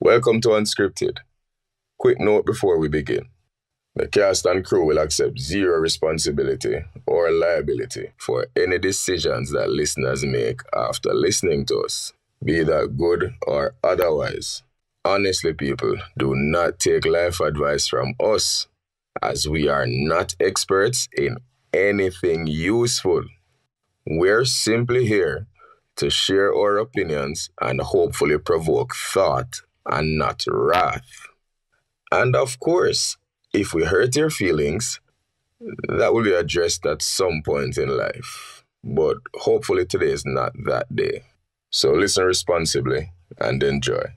Welcome to Unscripted. Quick note before we begin. The cast and crew will accept zero responsibility or liability for any decisions that listeners make after listening to us, be that good or otherwise. Honestly, people, do not take life advice from us, as we are not experts in anything useful. We're simply here to share our opinions and hopefully provoke thought and not wrath. And of course, if we hurt your feelings, that will be addressed at some point in life. But hopefully today is not that day. So listen responsibly and enjoy.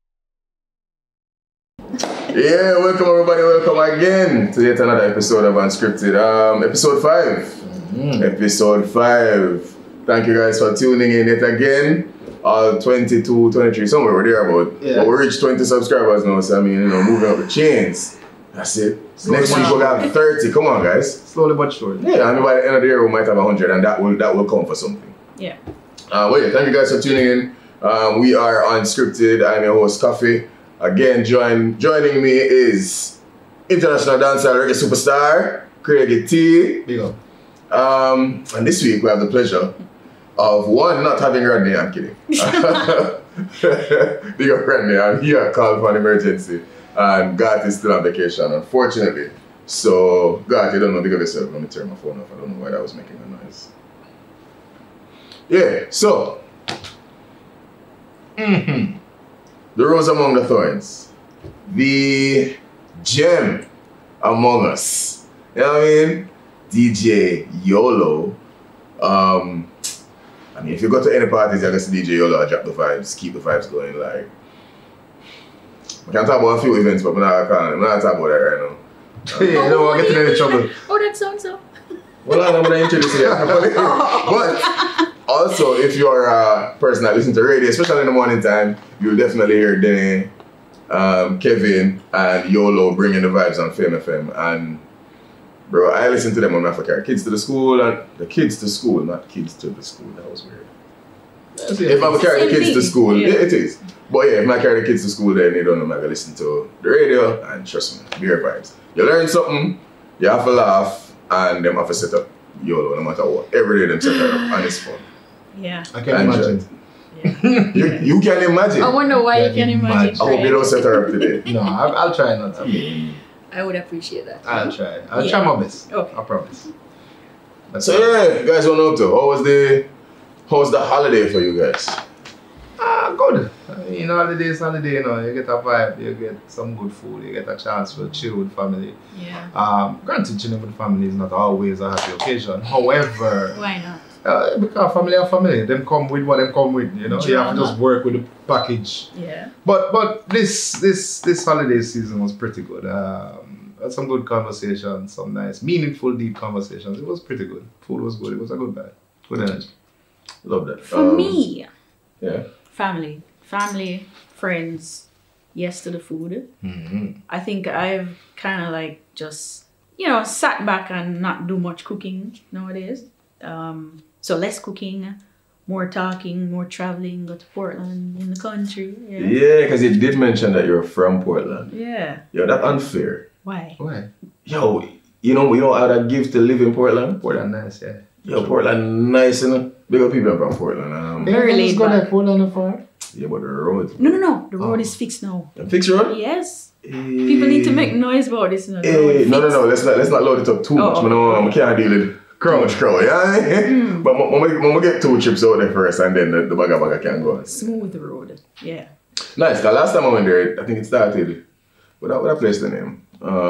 Yeah, welcome everybody, welcome again to yet another episode of Unscripted. Episode 5. Episode 5. Thank you guys for tuning in yet again. All 22, 23, somewhere over there about. Yeah. But we reached 20 subscribers now, so I mean, moving up the chains. That's it. Slowly next week we'll have 30. Come on, guys. Slowly but surely. Yeah, I mean, by the end of the year we might have 100, and that will come for something. Yeah. Well, yeah, thank you guys for tuning in. We are Unscripted. I'm your host, Coffee. Again, joining me is international dancer, reggae superstar, Craigie T. Big up. And this week we have the pleasure of one, not having Rodney. I'm kidding. Big up Rodney. I'm here, called for an emergency. And Gat is still on vacation, unfortunately. So, Gat, you don't know, big of yourself. Let me turn my phone off. I don't know why that was making a noise. Yeah, so. The rose among the thorns. The gem among us. You know what I mean? DJ YOLO. I mean, if you go to any parties, you can see DJ YOLO, I drop the vibes, keep the vibes going. Like, I can talk about a few events, but I'm not talking about that right now. Yeah, you don't want to get in any trouble. Oh, that sounds so. Well, I'm going to introduce you. But also, if you're a person that listens to radio, especially in the morning time, you'll definitely hear Denny, Kevin, and YOLO bringing the vibes on Fame FM. And bro, I listen to them when I carry kids to the school, and the kids to school, not kids to the school. That was weird. If I'm carrying the kids to school, yeah, it is. But yeah, if I carry the kids to school, then they don't know I'm gonna listen to the radio, and trust me, beer vibes. You learn something, you have to laugh, and them have to set up YOLO no matter what. Every day them set it up, and it's fun. Yeah. I can imagine. Yeah. You can imagine. I wonder why you can imagine. I hope you don't set her up today. No, I'll try not to. I would appreciate that. I'll try. I'll try my best. Okay. I promise. So yeah, you guys don't know too. How was the holiday for you guys? Good. You know, holiday, you know, you get a vibe, you get some good food, you get a chance to chill with family. Yeah. Granted, chilling with family is not always a happy occasion. However, why not? Because family are family, them come with what them come with, you know. You have to just work with the package. Yeah. But this holiday season was pretty good. Had some good conversations, some nice, meaningful, deep conversations. It was pretty good. Food was good. It was a good vibe. Good energy. Love that. For me, yeah. Family, friends, yes to the food. Mm-hmm. I think I've kind of like just, sat back and not do much cooking nowadays. So less cooking, more talking, more traveling, go to Portland in the country. Yeah, because you did mention that you're from Portland. Yeah. Yo, that's unfair. Why? Yo, you know how that gives to live in Portland? Portland nice, yeah. Yo, Portland nice, you know? Big up people from Portland. Very laid back. Portland for? Yeah, but the road. No. The road is fixed now. Fixed road? Yes. People need to make noise about this. No. Let's not load it up too much. I can't deal with crowd, yeah? But when we get 2 trips out there first, and then the bagga can go. Smooth road, yeah. Nice, because last time I went there, I think it started, what that place the name?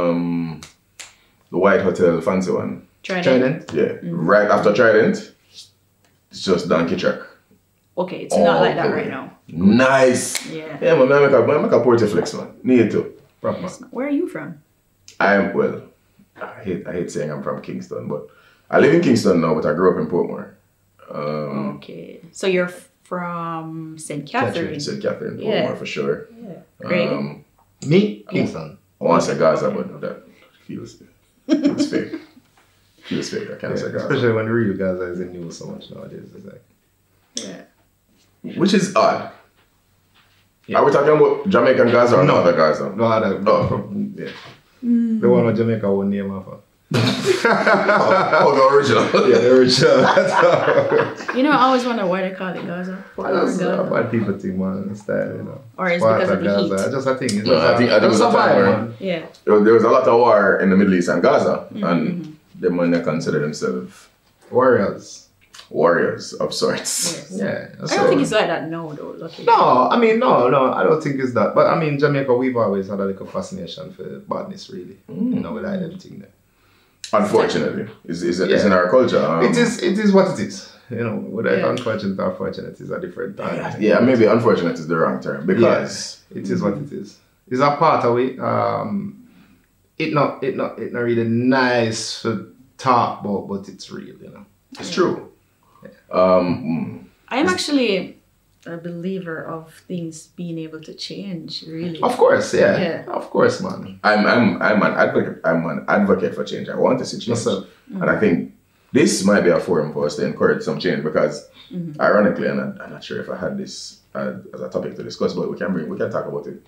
The White Hotel, fancy one. Trident? Yeah, right after Trident, it's just Donkey Track. Okay, it's not like that right now. Nice. Yeah. Yeah, man, I make a Portiflex, man. Need to. Proper. Where are you from? I hate saying I'm from Kingston, but I live in Kingston now, but I grew up in Portmore. Okay. So you're from St. Catherine? St. Catherine, Portmore for sure. Yeah. Great. Me? Kingston. I want to say Gaza, but that feels fake. Feels fake. I can't say Gaza. Especially when real Gaza is in news so much nowadays. It's like, yeah. Which is odd. Yeah. Are we talking about Jamaican Gaza or No. other Gaza? No, other. Yeah. The one with Jamaica won't name off. Oh, the original. Yeah, the original. You know, I always wonder why they call it Gaza. I just Gaza. bad people think, man, it's that, you know. Or it's Part because of the Gaza. heat. I just think it's No, I think it was a time where Yeah. there was a lot of war in the Middle East and Gaza, and the men they consider themselves warriors. warriors of sorts. Yes. Yeah. I don't think it's like that now, though. Luckily. No, I mean, no, I don't think it's that. But I mean, Jamaica, we've always had a little fascination for badness, really. You know, we like them thing there. Unfortunately, it's in our culture. It is what it is. You know, whether it's Yeah. unfortunate or fortunate is a different time. Yeah, maybe unfortunate is the wrong term because It is what it is. It's a part of it. It not really nice to talk about, but it's real, you know. it's true. I am actually a believer of things being able to change, really. Of course, yeah. Yeah. Of course, man. I'm an advocate. I'm an advocate for change. I want to see change, Yourself. and I think this might be a forum for us to encourage some change because, ironically, and I'm not sure if I had this as a topic to discuss, but we can talk about it.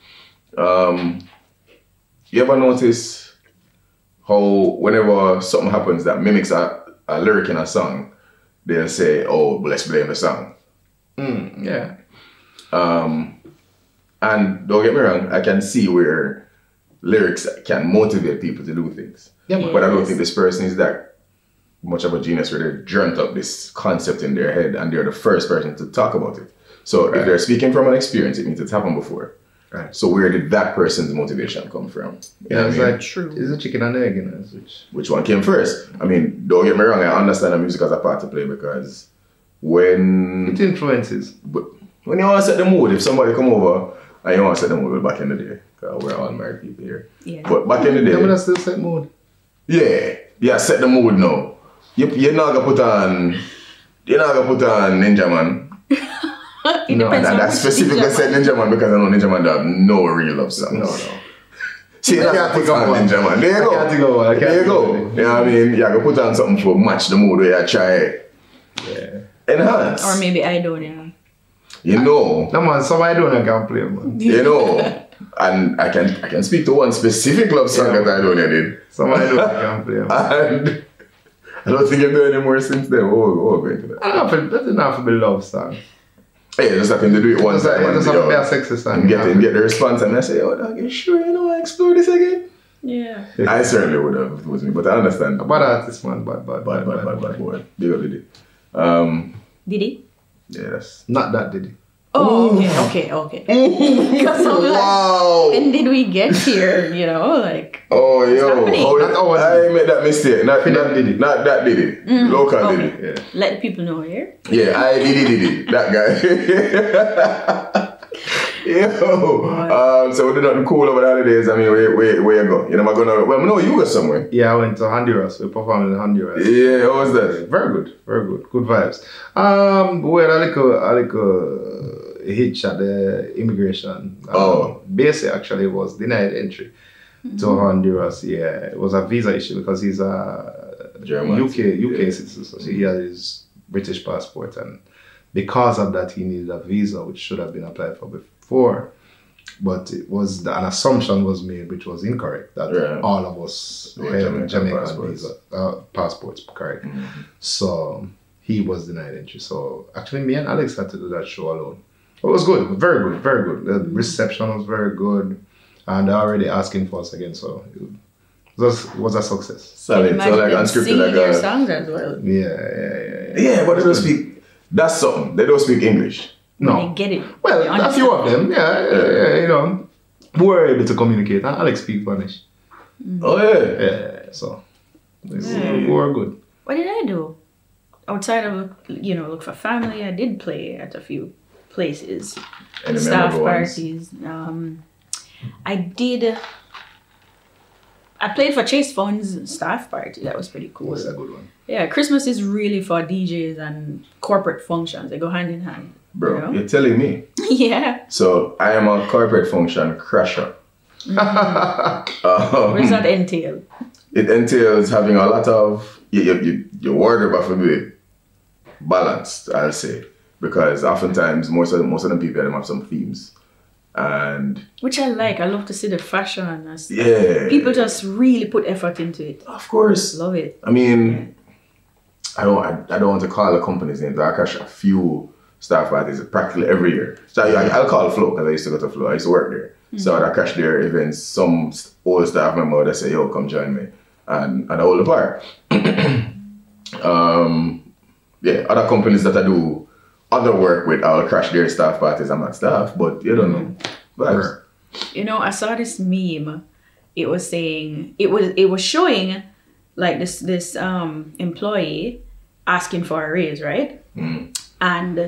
You ever notice how whenever something happens that mimics a lyric in a song, they'll say, "Oh, but let's blame the song." Yeah. And don't get me wrong, I can see where lyrics can motivate people to do things. Yeah, man. But I don't think this person is that much of a genius where they dreamt up this concept in their head and they're the first person to talk about it. So if they're speaking from an experience, it means it's happened before. Right. So where did that person's motivation come from? You know Yeah, what it's I mean? like True. It's a chicken and egg, you know. Which one came first? I mean, don't get me wrong, I understand the music as a part to play because when It influences. you want to set the mood, if somebody come over and you want to set the mood, back in the day, because we're all married people here. Yeah. But back in the Them day, that still set mood. yeah, set the mood now. You're not gonna put on Ninja Man. It No, depends on And I which specifically Ninja said Man. Ninja Man because I know Ninja Man don't have no real love songs. No. See, I that's can't put think of on one. Ninja Man. There you I go. can't think of one. I can't There you think go. of You know what I mean? You gotta put on something for match the mood where you try enhance. Or maybe I don't, yeah. You know. No, man, somebody don't can play, man. You know. And I can speak to one specific love song Yeah. that I don't did. Somebody don't can play, man. And I don't think you've done any more since then. Oh, going to that. That's enough to be love song. Hey, just having to do it one It time and, doesn't have to be a sexy song. and get the response and I say, oh, dog, you sure you know I explore this again? Yeah. I certainly would have if it was me, but I understand. Bad artist, man. Bad Bad boy. Big up Diddy. Did he? Yeah, that's... Not that, did he? Oh, okay. Because I'm like, Wow! when did we get here? You know, like. Oh, yo. happening? How Not our I made that mistake. Not Diddy. Not that Diddy. Local okay. Diddy. Yeah. Let the people know here. Yeah, I Diddy. That guy. Yo. So we did nothing cool over the holidays. I mean, where you go? You're never gonna... Well, no, you go somewhere. Yeah, I went to Honduras. We performed in Honduras. Yeah, how was that? Very good. Good vibes. We had a little hitch at the immigration. Basi actually was denied entry to Honduras. Yeah, it was a visa issue because he's a German. UK citizen, so he had his British passport, and because of that, he needed a visa, which should have been applied for before. But it was an assumption was made, which was incorrect, that all of us had Jamaican passports, correct. So he was denied entry. So actually, me and Alex had to do that show alone. It was good, very good. The reception was very good, and they're already asking for us again. So it was a success. Solid. So Imagine like them unscripted, singing like their songs as well. Yeah. Yeah, but they don't speak. That's something. They don't speak English. They No. get it. Well, They a few of them, yeah, you know, were able to communicate. And Alex speaks Spanish. Oh yeah. Yeah, so we were good. What did I do? Outside of, look for family, I did play at a few places. Any Staff memorable ones? parties. I played for Chase Fund's staff party. That was pretty cool. That's a good one. Yeah, Christmas is really for DJs and corporate functions. They go hand in hand. Bro, You know? you're telling me. Yeah. So I am a corporate function crasher. What does that entail? It entails having a lot of your wardrobe have to be balanced, I'll say, because oftentimes most of the people them have some themes, And Which I like. I love to see the fashion and stuff. yeah. People just really put effort into it. Of course. Love it. I mean, I don't want to call the company's name, but I catch a few staff parties practically every year. So I'll call Flow because I used to go to Flow. I used to work there. So I catch their events. Some old staff member that say, yo, come join me. And I hold the bar. Other companies that I do other work with, I'll crash their staff parties. I'm not staff, but you don't know. Vibes. You know, I saw this meme. It was saying it was showing like this employee asking for a raise, right? And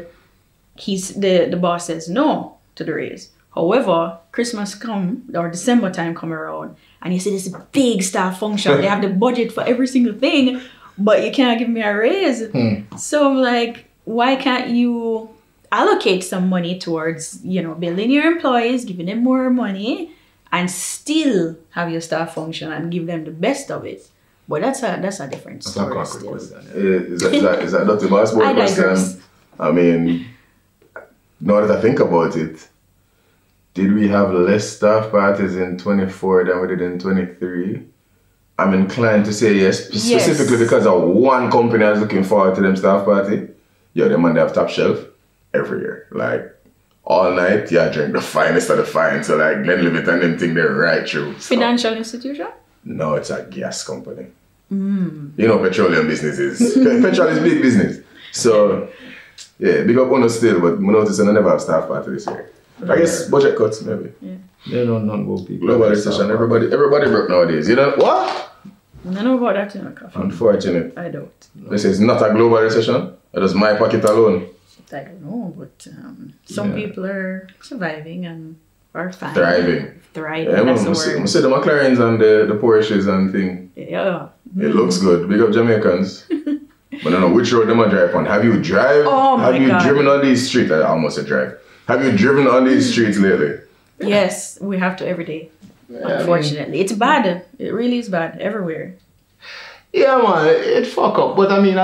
the boss says no to the raise. However, Christmas come or December time come around, and you see this big staff function. They have the budget for every single thing, but you can't give me a raise. So I'm like, why can't you allocate some money towards, you know, building your employees, giving them more money, and still have your staff function and give them the best of it? But that's a different That's a story concrete still. question. Yeah, is that not the basketball I question? digress. I mean, now that I think about it, did we have less staff parties in 24 than we did in 23? I'm inclined to say yes, specifically because of one company I was looking forward to them staff party. Yeah, them man, they have top shelf every year. Like, all night, yeah, drink the finest of the fine. So, like, Glenlivet and them think they're right through. Financial institution? No, it's a gas company. You know, petroleum business is. Petrol is big business. So, yeah, big up on us still, but I notice I never have staff party this year. I guess budget cuts, maybe. They don't know about people. Global recession, everybody broke nowadays. You know what? I know about that in a coffee. Unfortunate. I don't. This is not a global recession. It is my pocket alone. I don't know, but some people are surviving and are fine. Thriving. Thriving, Yeah, that's I the see word. the McLarens and the Porsches and thing. Yeah. It looks good. Big up Jamaicans. But I don't know which road them I drive on. Have you drive? Oh my Have you God. driven on these streets? I almost said drive. Have you driven on these streets lately? Yes, we have to every day. Unfortunately. It's bad. It really is bad everywhere. Yeah, man, it fuck up. But I mean,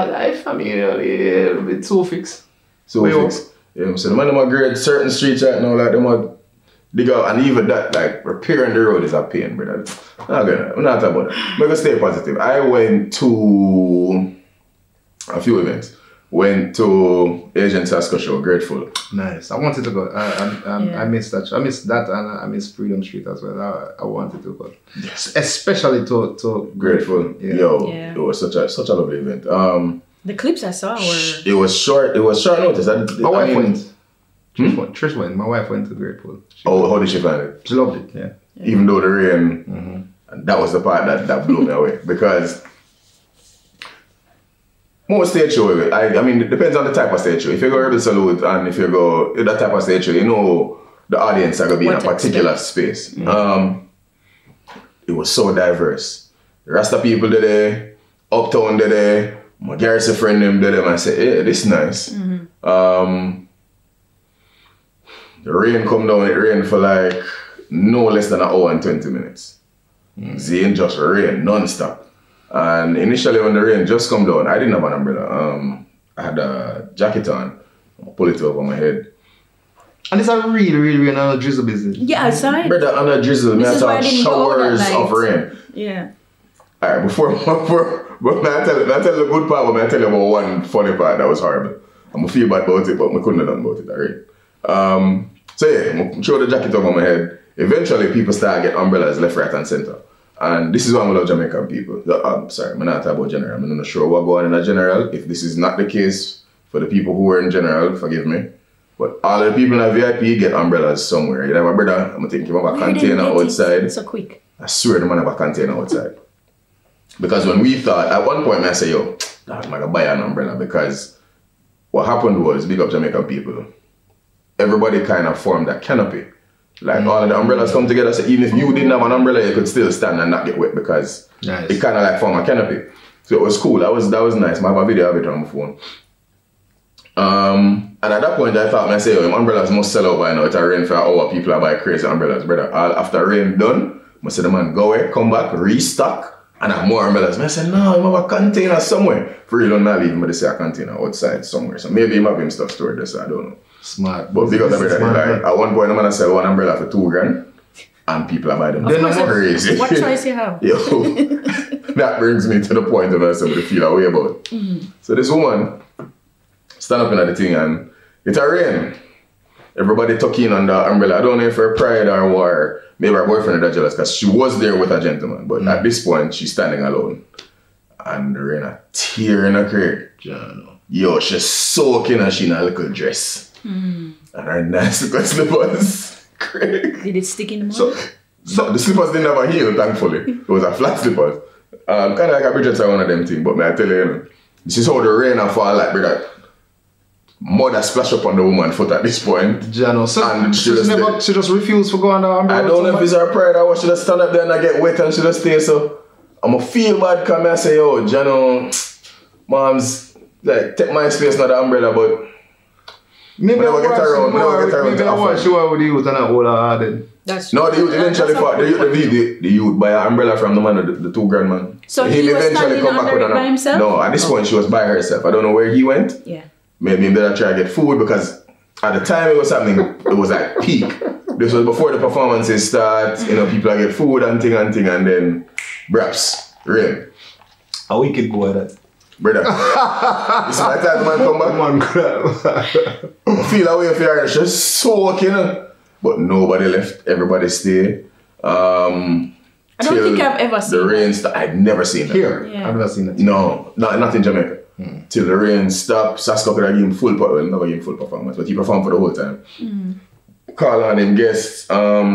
it's so fixed. So Way fix. Yeah, so the man them a grade certain streets right now, like them a dig out, and even that, like repairing the road is a pain, brother. I'm not talking about that. I'm gonna stay positive. I went to a few events. Went to Asian Sasko show, grateful. Nice. I wanted to go. I missed that. I missed that, and I missed Freedom Street as well. I wanted to go. Yes. Especially to Grateful. Yeah. Yo, Yeah. it was such a lovely event. The clips I saw were It was short notice. My wife mean, went. Trish went. My wife went to Grateful. how did she find it? She loved it. Yeah. Even though the rain, and that was the part that blew me away because most stage show, I mean, it depends on the type of stage show. If you go Rebel Salute and if you go that type of stage show, you know the audience are gonna be What in a to particular space. It was so diverse. Rasta people did there, Uptown did there, my Garrison friend them did them. I said, yeah, this is nice. The rain come down, it rained for like no less than an hour and 20 minutes. Zane just rain non-stop. And initially when the rain just come down, I didn't have an umbrella. I had a jacket on. I pull it over my head. And it's a really another drizzle business. yeah, outside. Brother, on a drizzle, This I is why I saw didn't go out that showers of night. rain. Yeah. Alright, before may I tell you the good part, but may I tell you about one funny part that was horrible. I'm gonna feel bad about it, but I couldn't have done about it, alright. So yeah, I throw the jacket over my head. Eventually people start getting umbrellas left, right and center. And this is why I love Jamaican people. I'm sorry, I'm not talking about general. I'm not sure what going on in a general. If this is not the case for the people who are in general, forgive me. But all the people in a VIP get umbrellas somewhere. You know, my brother, I'm thinking of a Why you didn't container get it outside. so quick. I swear the man have a container outside. Because when we thought, at one point I said, yo, I'm gonna buy an umbrella because what happened was, big up Jamaican people, everybody kind of formed a canopy. Like all of the umbrellas come together, so even if you didn't have an umbrella, you could still stand and not get wet because Nice. it kind of like formed a canopy. So it was cool, that was nice. I have a video of it on my phone. And at that point I thought, I say, yo, umbrellas must sell out by now. It's a rain for an hour, people are buying crazy umbrellas. Brother, after rain done, I said, the man, go away, come back, restock, and have more umbrellas. I said, no, I have a container somewhere. For real, I'm not leaving, but they say a container outside somewhere. So maybe he have him stuff stored there, so I don't know. Smart. But because of it, Smart, like, at one point, I'm gonna sell one umbrella for $2,000, and people are buying them. Of course, Crazy. what choice you have? Yo, that brings me to the point of somebody feel a way about. So this woman stand up in the thing and it a rain. Everybody tuck in on the umbrella. I don't know if her pride or war. Maybe her boyfriend is jealous because she was there with a gentleman. But at this point, she's standing alone. And the rain a tear in her career. Yo, she's soaking and she in a little dress. And her nice little slippers. Craig. Did it stick in the mud? So the slippers didn't have a heel, thankfully. It was a flat slippers. Kind of like a Bridget's one of them things, but may I tell you, this is how the rain and fall like brother. Mud splash up on the woman's foot at this point. Jano, so And she just refused to go on the umbrella. I don't know if it's her pride or what. She just stand up there and I get wet and she just stay. So I'm gonna feel bad come and say, yo, Jano, mom's like take my space, not the umbrella, but maybe I get around. Maybe I want to show her with the youth and I hold her hard. That's no, the youth eventually that's fought. The youth buy an umbrella from the man, the $2,000 man. So he was standing under it by himself? No, at this point she was by herself. I don't know where he went. Yeah. Maybe he better try to get food because at the time it was happening, it was like peak. This was before the performances start, you know, people get food and thing and then braps, rain. A wicked boy that. Brother, this is my time man come back. Man, crap. Feel away for her, she's soaking. But nobody left, everybody stayed. I don't think I've ever seen the rain stopped. I'd never seen that. Here, Yeah. I've never seen it. No, not in Jamaica. Till the rain stopped, Sasko could have given full never give him full performance, but he performed for the whole time. Call on him guests,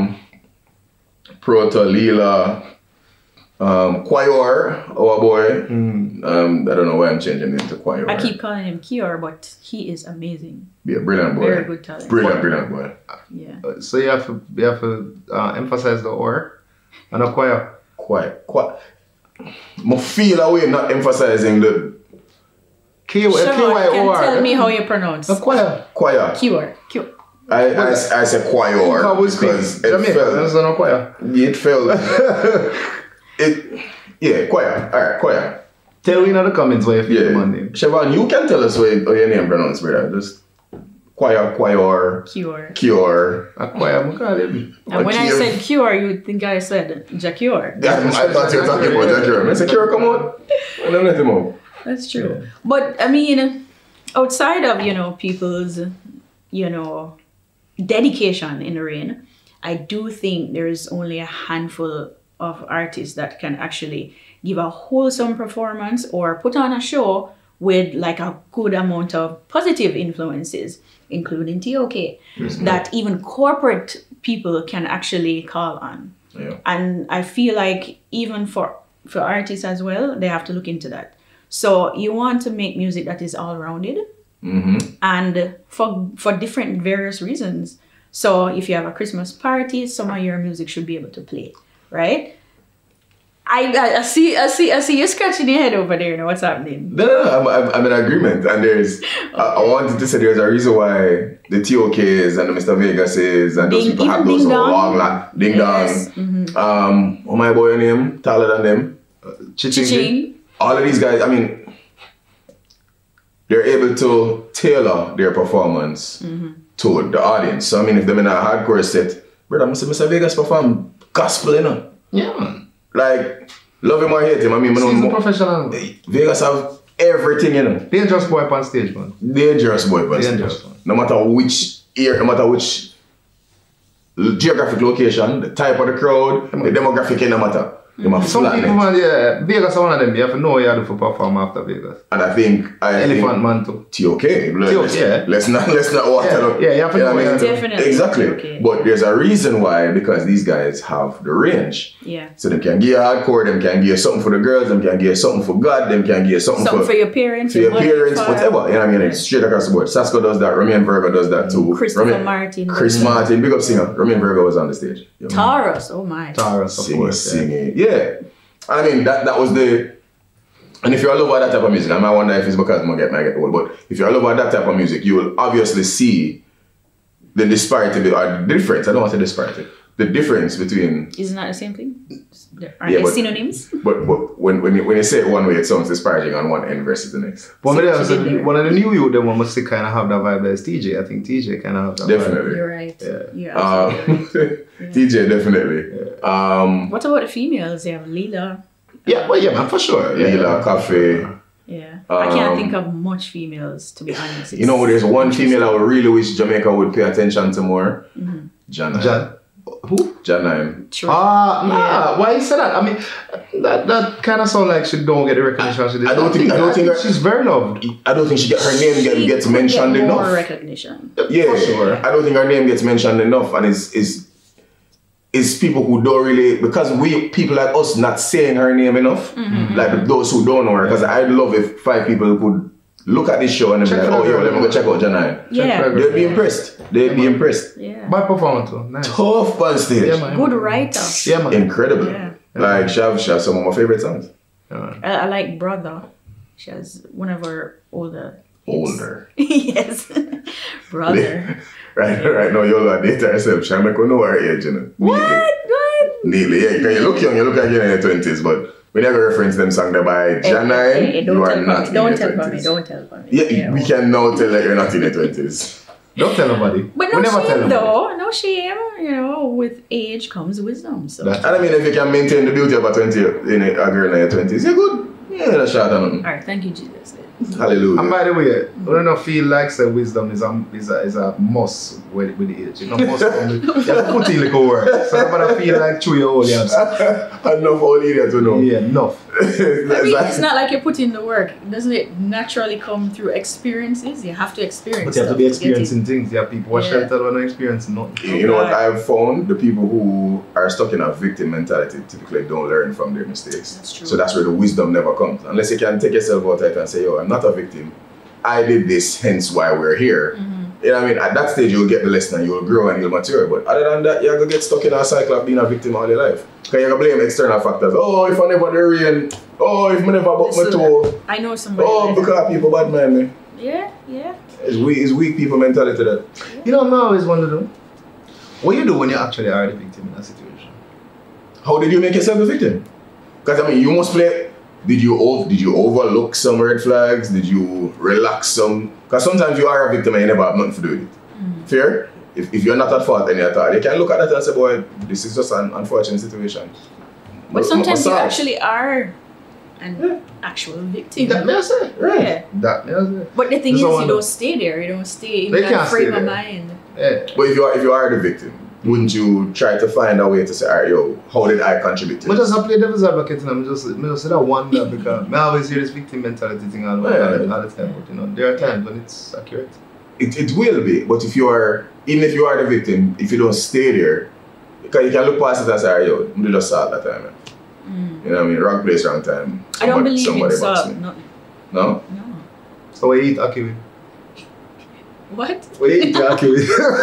Proto, Leela, Quayor, our boy. I don't know why I'm changing him to Quayor. I keep calling him Kior, but he is amazing. Be a brilliant boy. Very good talent. Brilliant boy. Yeah. So you have to emphasize the or and acquire. Quiet. I feel away not emphasizing the Siobhan, can tell me how you pronounce Acquire. choir. Kior. I said choir because it felt choir. Alright, choir. Tell me in the comments why you feel the man Yeah. name. Siobhan, you can tell us how your name pronounced, brother. Just choir, Kior. cure. Acquire, I call it. And when I said cure, you would think I said Jacure. Yeah, I thought you were talking about that cure. I said cure, come on. I don't let him out. That's true. But I mean, outside of, people's, dedication in the rain, I do think there is only a handful of artists that can actually give a wholesome performance or put on a show with like a good amount of positive influences, including TOK, that even corporate people can actually call on. Yeah. And I feel like even for artists as well, they have to look into that. So you want to make music that is all-rounded and for different various reasons. So if you have a Christmas party, some of your music should be able to play, right? I see you scratching your head over there. What's happening? No, I'm in agreement. And there's, I wanted to say there's a reason why the TOKs and the Mr. Vegases and those people have those long, ding dong. Oh my boy name, taller than them. Chiching. All of these guys, I mean, they're able to tailor their performance to the audience. So I mean, if they're in a hardcore set, brother, Mr. Vegas perform gospel, Yeah, man. Like, love him or hate him. I mean, He's a professional. Vegas have everything, Dangerous boy up on stage, man. Dangerous boy, but Dangerous one. no matter which area, no matter which geographic location, the type of the crowd, the demographic, no matter. Some people, man, Vegas are one of them. You have to know what you have to perform after Vegas. And I think Elephant Man too. TOK. yeah. Let's not water up. Yeah, you have to know what you have to do. Definitely. Exactly. Okay. But there's a reason why, because these guys have the range. Yeah. So they can give you hardcore, them can give you something for the girls, them can give you something for God, them can give you something for your parents. for your parents, whatever. You know what I mean? Yeah. It's straight across the board. Sasko does that, Romain Virgo does that too. Christopher Martin. Chris Martin, big up singer. Romain Virgo was on the stage. You know? Taurus, oh my. Taurus, of course. Singing. Yeah. I mean, that was the... And if you're a lover of that type of music, I might wonder if it's because I get old, but if you're a lover of that type of music, you will obviously see the disparity or the difference. I don't want to say disparity. the difference between... Isn't that the same thing? Aren't Yeah, they but- synonyms? But when you say it one way, it sounds disparaging on one end versus the next. But See me what there, you so did there. one of the new youth, them must kind of have that vibe as TJ. I think TJ kind of have that Definitely. You're right. Yeah. You're absolutely right. TJ, definitely. What about the females? They have Lila. vibe. Yeah, well, yeah, man, for sure. Lila, Cafe. Yeah. I can't think of much females, to be honest. You know, there's one female I would really wish Jamaica would pay attention to more. Janine. John, who? Janine. True. Nah. Why you say that? I mean, that kind of sound like she don't get the recognition. She I don't think she's very loved. I don't think her name gets She could mentioned get more enough. recognition. Yeah, For sure. I don't think her name gets mentioned enough, and is people who don't really, because we people like us not saying her name enough, like those who don't know her. Because I'd love if 5 people could look at this show and they'd be Check like, her oh, yo, out. let me go check out Janine. Yeah. her. They'd be impressed. They'd be impressed. Yeah. Bad performance too. Nice. Tough on stage. Yeah, man. Good writer. Yeah, man. Incredible. Yeah. Like she have some of my favorite songs. Yeah, man. I like Brother. She has one of her older. Older. Yes. Brother. Right now, you're going to date herself. She make her know her age, you know. What? Neatly, yeah. Because you look young, you look like you're in your 20s, but we never reference them song there by Janine. Hey, You are not in your 20s. Don't tell for me. Yeah, we can now tell that you're not in your 20s. Don't tell nobody. But We no never tell shame nobody. though. No shame. You know, with age comes wisdom. So. That's- And I mean, if you can maintain the beauty of a 20 in a girl in your 20s, you're good. Yeah, that's shot on nothing. All right. Thank you, Jesus. Hallelujah. And by the way, I don't feel like say wisdom is a must with the age. You know, must come with, you have to put in little work. So nobody feel like 2 years old. You have to, Enough old idiot to know. yeah, enough. I mean, it's not like you put in the work. Doesn't it naturally come through experiences? You have to experience. But you have to stuff be get it. experiencing things. You have people who Yeah. shelter when they experiencing nothing. You know what I've found? The people who are stuck in a victim mentality typically don't learn from their mistakes. That's true. So that's where the wisdom never comes. Unless you can take yourself out of it and say, yo, I'm not a victim. I did this, hence why we're here. You know what I mean? At that stage, you'll get the lesson and you'll grow and you'll mature. But other than that, you're going to get stuck in a cycle of being a victim all your life. Because you're going to blame external factors. Oh, if I never the rain. Oh, if I never buck my toe. I know somebody. Oh, like that. because people bad mind me. Yeah. It's weak people mentality that. You know, I always wonder though, what you do when you actually are the victim in a situation? How did you make yourself a victim? Because I mean, you must play. Did you overlook some red flags? Did you relax some? Because sometimes you are a victim and you never have nothing to do with it. Fair? If you're not at fault any at all, you can look at that and say, boy, this is just an unfortunate situation. But sometimes you Massage. actually are an actual victim. That may I say. Right. Yeah. That may I say. But the thing There's is, no you don't one- stay there. You don't stay in They that can't frame stay of there. mind. Yeah. But if you are the victim, wouldn't you try to find a way to say, all right, yo, how did I contribute to I this? just play devil's advocate and I'm just say that wonder because I always hear this victim mentality thing all the time. But you know, there are times when it's accurate. It will be, but even if you are the victim, if you don't stay there, because you can look past it and say, all right, yo, I'm gonna just salt that time, man. You know what I mean? Wrong place, wrong time. I don't believe in somebody bucks salt. me. No. No? So we eat akiwi. What? We eat akiwi.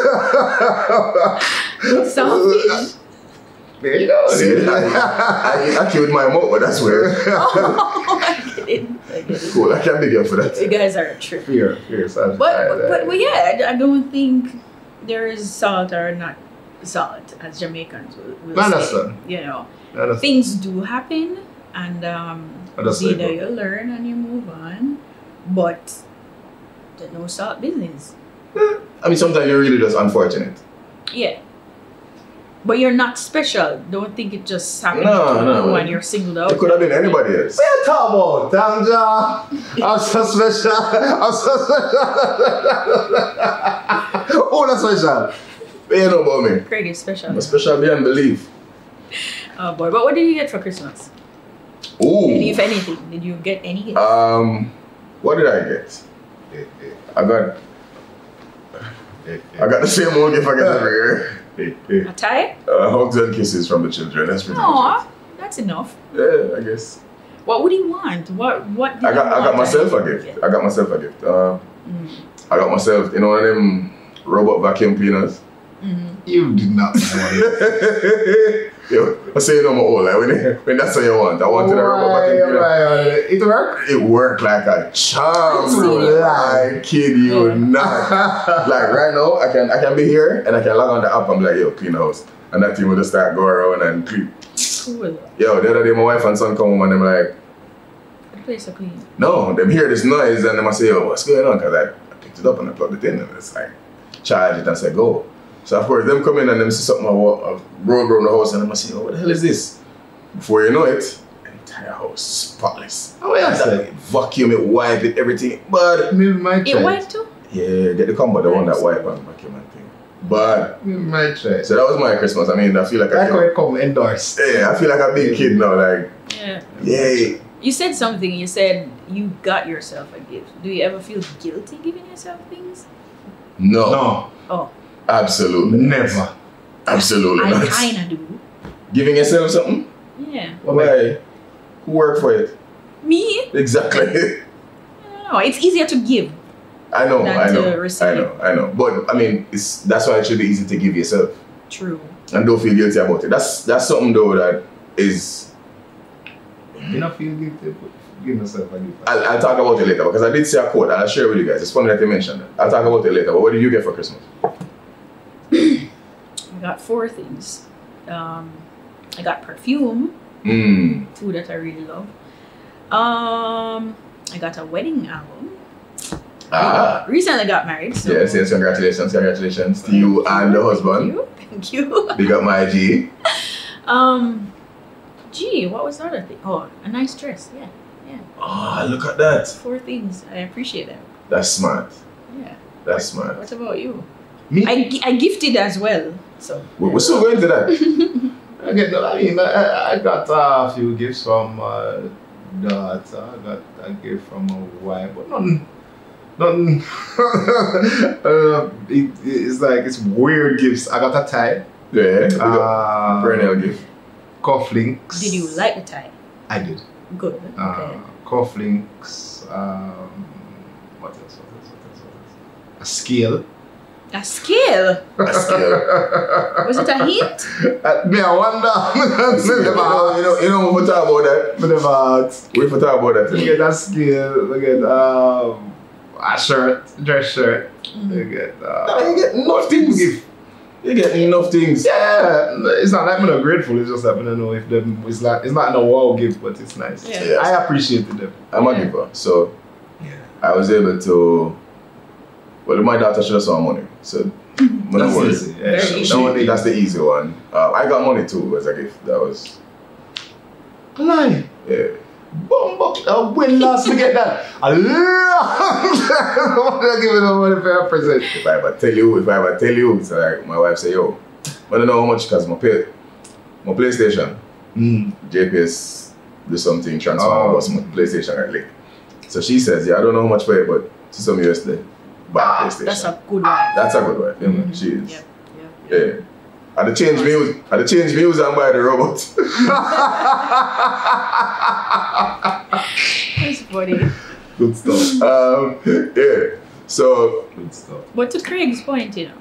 Saltfish. There you go. See, I killed my mouth, but that's where. Oh, I get it. Cool, I can't be there for that. You guys are a trip. Fear. So But yeah, I don't think there is salt or not salt, as Jamaicans will I say. understand. You know, I understand. things do happen, and Understand. either you learn and you move on, but there's no salt business. I mean, sometimes you're really just unfortunate. Yeah. But you're not special. Don't think it just happened No, to no. you when you're singled out. It could have been anybody else. What you talking about, Tanja? I'm so special. I'm so special. Oh, that's special. But you know about me. Craig is special. I'm special beyond belief. Oh boy, but what did you get for Christmas? Ooh. If anything, did you get any gifts? What did I get? I got the same old gift I get every year. A tie? Hugs and kisses from the children. That's pretty much Aw, that's enough. it. Yeah, I guess. What would you want? What? I got myself a gift. I got myself, you know, one of them robot vacuum cleaners. You did not buy one. Yo, I say you know my old, like when that's what you want. I wanted a rubber vacuum cleaner. It worked? It worked like a charm, See bro. it. I kid you not. Like right now, I can be here and I can log on the app and be like, yo, clean the house. And that team will just start going around and clean. Cool. Yo, the other day my wife and son come home and them like, The place are clean. no, them hear this noise and them I say, yo, what's going on? Because I picked it up and I plugged it in and it's like, charge it and say, go. So of course, them come in and them see something roll around the house and them say, oh, what the hell is this? Before you know it, entire house spotless. Oh, yeah, sir. Vacuum it, wipe it, everything. But Maybe my try. It wiped too? yeah, get the combo, the one that wipe and vacuum and thing. But Maybe my try. so that was my Christmas. I mean, I feel like Like how it come endorsed. yeah, I feel like a big kid now. Like, Yeah. yay. You said something. You said you got yourself a gift. Do you ever feel guilty giving yourself things? No, No, Oh, absolutely, not. never. Absolutely I not. kind of do. Giving yourself something? Yeah. Why? Who worked for it? Me? Exactly. I don't know. It's easier to give. I know, Than I to know, receive. I know. But I mean, that's why it should be easy to give yourself True. and don't feel guilty about it. That's something though that is. You don't feel guilty for giving yourself a gift. I'll talk about it later because I did see a quote and I'll share it with you guys. It's funny that you mentioned it. I'll talk about it later. But what did you get for Christmas? I got 4 things. I got perfume, food that I really love. I got a wedding album. Ah. Recently got married. So Yes, congratulations to you and the husband. Thank you. Big up my G. Gee, what was the other thing? Oh, a nice dress. Yeah. Oh, look at that. 4 things. I appreciate them. That's smart. Yeah. That's smart. What about you? Me? I gifted as well. So We're still going to that. I got a few gifts from daughter. I got a gift from my wife, but nothing. It's like it's weird gifts. I got a tie. Yeah. Big up. Perennial gift. Cufflinks. did you like the tie? I did. Good. Okay. Cufflinks. What else? A scale. A scale. A scale. Was it a hint? Me, I wonder. You know, we talk about that. We never asked. We talk about that. We get a scale. We get a shirt, dress shirt. We get. You get enough things. You get enough things. Yeah, it's not like I'm not grateful. It's just that I don't know if them. It's not a wow gift, but it's nice. Yeah. Yes. I appreciated them. I'm a Yeah. giver, so Yeah. I was able to. Well, my daughter should have some money, so I'm not That's worried. easy. Yeah, Very she- easy. That's the easy one. I got money too as a gift. That was Lie. yeah. When last we get that? I want to give it a money for a present. If I ever tell you, so like my wife say, yo, I don't know how much because my PlayStation, JPS do something, transfer my PlayStation right late. So she says, yeah, I don't know how much for it, but to some USD, buy PlayStation. That's a good one. That's a good wife, yeah, she is. Yep. Yeah. I had to change views and buy the robot. That's funny. Good stuff. Yeah. So Good stuff. But to Craig's point, you know,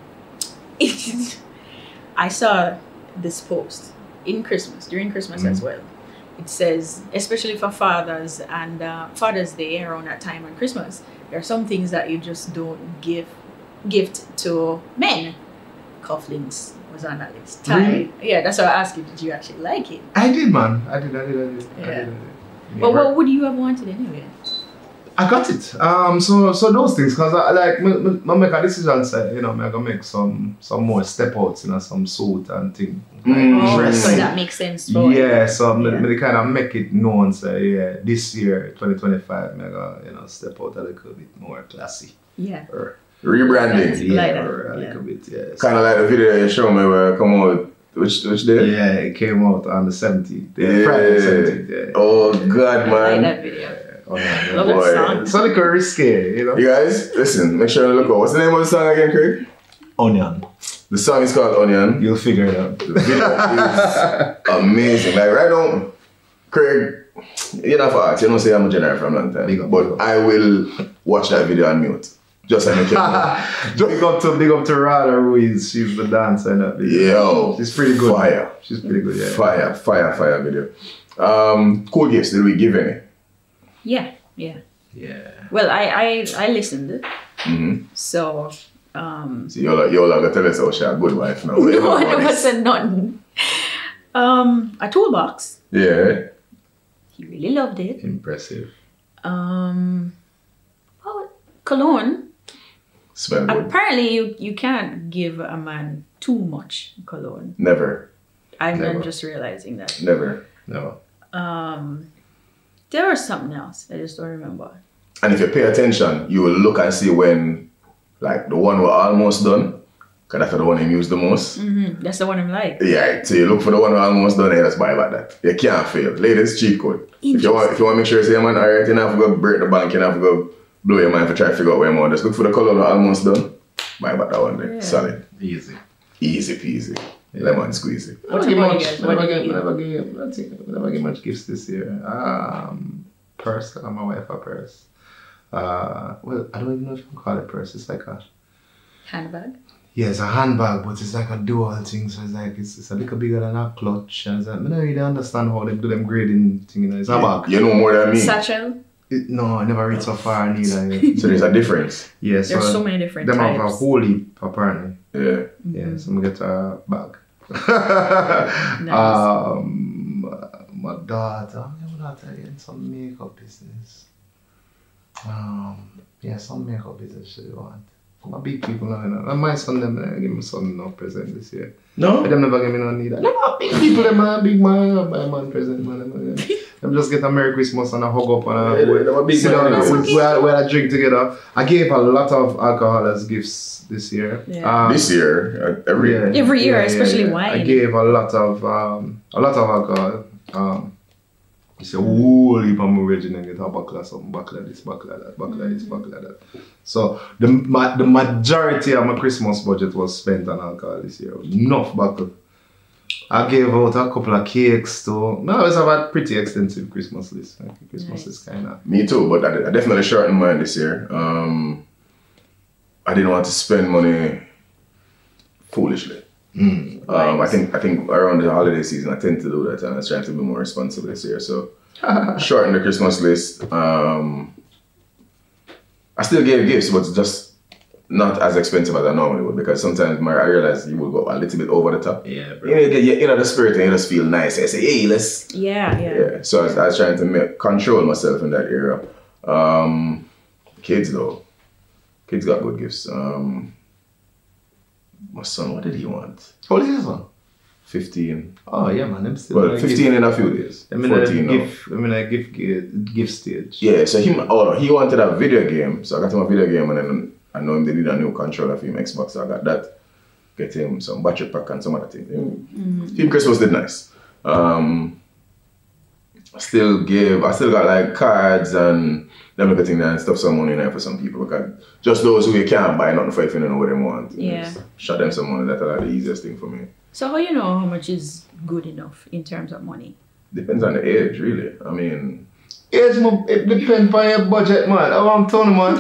I saw this post during Christmas as well. It says, especially for fathers and Father's Day around that time on Christmas, there are some things that you just don't gift to men. Cufflinks was on that list. Tie. Really? Yeah, that's why I asked you, did you actually like it? I did, man. I did. Yeah. But what would you have wanted anyway? I got it. So those things, cause I like me make a decision. Say, you know, me gonna make some more step outs, you know, some suit and thing. Oh, Dress. so that makes sense for you. Yeah, so Yeah. me kind of make it known. Say, yeah, this year, 2025, me gonna step out a little bit more classy. Yeah. Or, rebranding. yeah, Like that, or a yeah. little bit, yeah. Kind of like the video you showed me where I come out, which day? Yeah, it came out on the 17th. Yeah. Friday the 17th, yeah. Oh God, I like man. that video. Oh, yeah, Love yeah. that boy. song. It's a little risky, you know. You guys, listen, make sure you look out. What's the name of the song again, Craig? Onion. The song is called Onion. You'll figure it out. The video is amazing. Like right now, Craig, you're not for art. You don't say I'm a general from a long time. Big up, But big up. I will watch that video and mute. Just like Big up to Rada Ruiz. She's the dancer in that video. Yo. She's pretty good. Fire. She's pretty good, yeah. Fire video. Cool gifts, did we give any? Yeah. Yeah. Well, I listened. Mm-hmm. So, So you're gonna tell us how she's a good wife now. no, I never said nothing. A toolbox. Yeah. He really loved it. Impressive. Cologne. Smell good. Apparently, you can't give a man too much cologne. Never. I'm just realizing that. Never. No. There was something else. I just don't remember. And if you pay attention, you will look and see when, like, the one we're almost done, because that's the one you use the most. Mm-hmm. That's the one I'm like. Yeah, so you look for the one we're almost done and you just buy about that. You can't fail. Ladies, cheat code. If you want to make sure you say, man, alright, you don't have to go break the bank, you don't have to go blow your mind for trying to figure out where you're going. Just look for the color we're almost done. Buy about that one there. Yeah. Solid. Easy. Easy peasy. Yeah. Lemon squeezy. What about you guys? What did you Never get much gifts this year. Purse. I got my wife a purse. Well, I don't even know if you can call it purse. It's like a handbag? yeah, it's a handbag, but it's like a dual thing. So it's like it's a little bigger than a clutch. And it's like, I don't really understand how they do them grading thing. You know, it's a bag. You know more than me. Satchel? No, I never read so far neither. So there's a difference. Yeah, There's so many different them have a types. whole heap apparently. Yeah. Yeah, so I'm gonna get a bag. Nice. My daughter in some makeup business. Yeah, some makeup business she want. My big people now, you know. And my son them I give my son no present this year. No? But them never give me no neither. Them are big people, them are big man, buy man present, man. Them just get a Merry Christmas and a hug up and Yeah, them a big sit down man. and we had a drink together. I gave a lot of alcohol as gifts this year. Yeah. This year, every year. Every year, especially wine. I gave a lot of alcohol. It's a whole heap of my original get a buckle of something, buckle of this, buckle of that, buckle of this, buckle of that. So the majority of my Christmas budget was spent on alcohol this year. Enough buckle. I gave out a couple of cakes too. No, it's a pretty extensive Christmas list. Like, Christmas is kind of... Me too, but I definitely shortened mine this year. I didn't want to spend money foolishly. I think around the holiday season I tend to do that, and I was trying to be more responsible this year. So shorten the Christmas list. I still gave gifts, but just not as expensive as I normally would, because sometimes I realize you will go a little bit over the top. Yeah, bro. You get in the spirit and you just feel nice. I say, hey, let's. Yeah. So I was trying to control myself in that area. Kids though, kids got good gifts. My son, what did he want? How old is his son? 15. Oh yeah, man. I'm still Well, 15 in a few days. 14 now. gift stage. Yeah, so he wanted a video game. So I got him a video game, and then I know him they need a new controller for him Xbox. So I got that. Get him some battery pack and some other things. Team Christmas did nice. I still got like cards and them little things and stuff, some money in there for some people, because just those who you can't buy nothing for if you don't know what they want. Yeah. Just shut them some money. That's like the easiest thing for me. So how you know how much is good enough in terms of money? Depends on the age, really. I mean, It depends on your budget, man. I'm telling you, man.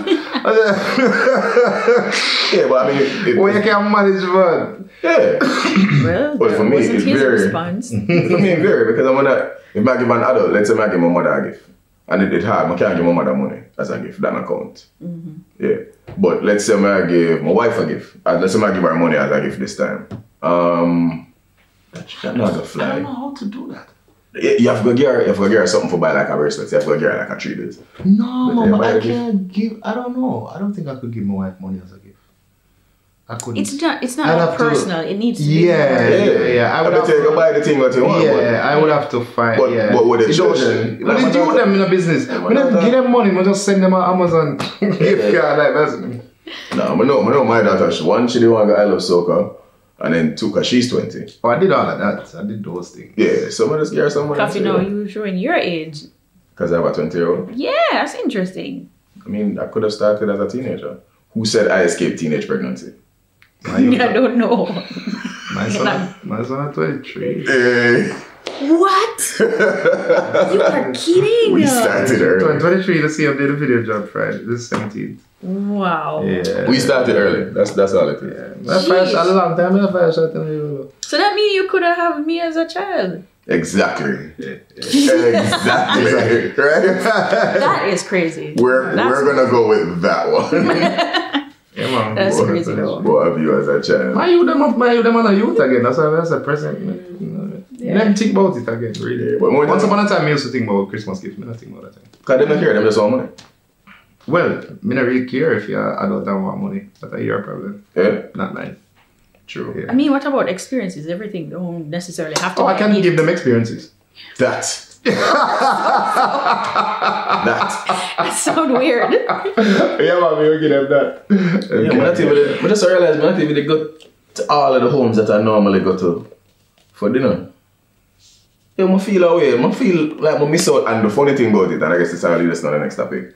yeah, but I mean, Well, you can manage, man. yeah. Well, Well, that for me, wasn't it his varies. response. For me, it vary, because if I give an adult, let's say I give my mother a gift, and it hard, I can't give my mother money as a gift, that don't count. Yeah. But let's say I give my wife a gift, let's say I give her money as a gift this time. That's not gonna I fly. don't know how to do that. You have to go get her something for buy like a bracelet. You have to go get her like a 3 days. No, But but buy I a gift. can't give. I don't know. I don't think I could give my wife money as a gift. I couldn't. It's I'd not have to- personal. It needs to be. Yeah. I would have bet you can buy the thing what you want. I would have to find. But with the It don't- children, But they do them in a business. Yeah, When they but- give them money, I just send them an Amazon gift card like that's me. I know my daughter. She didn't want to go I Love Soccer, and then 2, because she's 20. Oh, I did all of that. I did those things. Yeah, so I just get her some money. Coffee, no, you were showing your age. Because I have a 20-year-old. Yeah, that's interesting. I mean, I could have started as a teenager. Who said I escaped teenage pregnancy? I don't know. My son at 23. Hey. What? You are kidding. We started early. 23, the same day the video dropped Friday. This is 17th. Wow. Yeah. We started early. That's all it is. Yeah. My first shot a long time. My first shot in the So that means you could have had me as a child. Exactly. Exactly. Right? That is crazy. We're gonna go with that one. Yeah, man. That's crazy though. What have you as a child? My youth them on a youth again. That's why that's a present. Yeah. Let me think about it again, really. Yeah, but more Once time- upon a time, I used to think about Christmas gifts. I don't think about that time. Cause they don't care, them just want money. Well, I don't really care if you're adult and want money. That's your problem, Yeah. not mine. True. Yeah. I mean, what about experiences? Everything don't necessarily have to. Oh, I be can neat. give them experiences. That. That. That sound weird. Yeah, man, we will give them that. Yeah, but just realize, man, not even they go to all of the homes that I normally go to for dinner. Yeah, I feel away. I feel like I miss out. And the funny thing about it, and I guess it's already just not the next topic.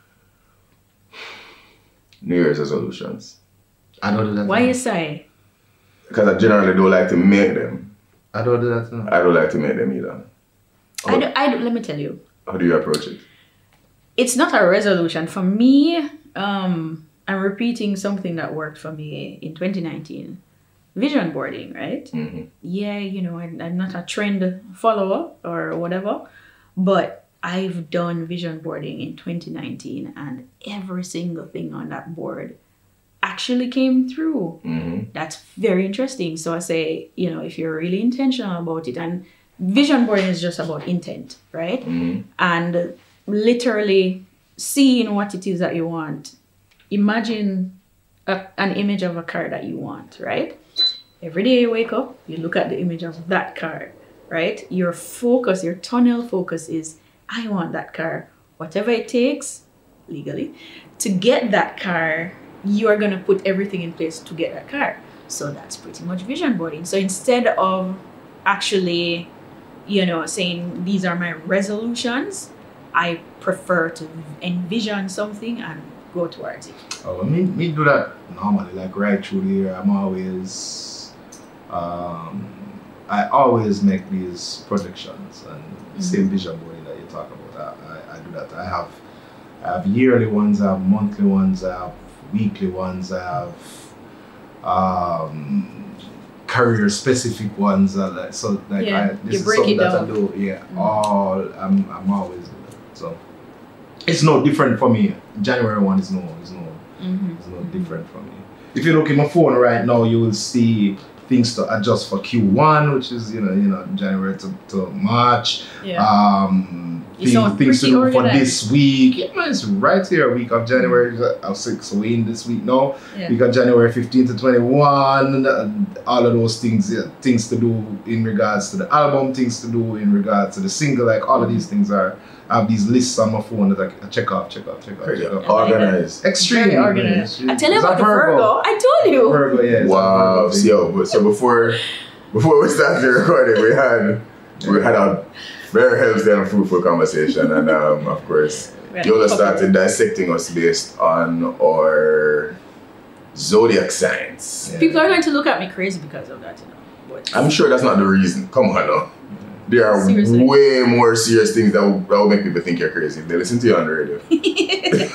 New Year's resolutions. I don't do that. Why you say? Because I generally don't like to make them. I don't do that. No. I don't like to make them either. Let me tell you. How do you approach it? It's not a resolution. For me, I'm repeating something that worked for me in 2019. Vision boarding, right? Mm-hmm. Yeah, you know, I'm not a trend follower or whatever, but I've done vision boarding in 2019 and every single thing on that board actually came through. Mm-hmm. That's very interesting. So I say, you know, if you're really intentional about it, and vision boarding is just about intent, right? Mm-hmm. And literally seeing what it is that you want. Imagine an image of a car that you want, right? Every day you wake up, you look at the image of that car, right? Your focus, your tunnel focus is, I want that car. Whatever it takes, legally, to get that car, you are going to put everything in place to get that car. So that's pretty much vision boarding. So instead of actually, you know, saying these are my resolutions, I prefer to envision something and go towards it. Oh, me do that normally, like right through the year. I'm always, I always make these projections and same vision boarding that you talk about. I do that. I have yearly ones, I have monthly ones, I have weekly ones, I have career specific ones. This you is break something it that down. I do. Yeah, I'm always doing that. So it's no different for me. January one is no different for me. If you look at my phone right now, you will see things to adjust for Q1, which is you know January to March. Yeah. You sound Things to pretty do organized. for this week. Yeah, man, it's right here. Week of January. So we in this week now. Yeah. We got January 15 to 21. All of those things, things to do in regards to the album, things to do in regards to the single. Like all of these things I have these lists on my phone that I check off. Organized. Extremely Very organized. I tell you Is about that the Virgo. I told you. Virgo, yeah. it's a Wow. Virgo thing. So before we started recording, we had a very healthy and fruitful conversation, and of course, Yeah. Yola started dissecting us based on our zodiac signs. Yeah. People are going to look at me crazy because of that, you know. But I'm sure that's not the reason. Come on now. There are Seriously. way more serious things that will make people think you're crazy if they listen to you on the radio.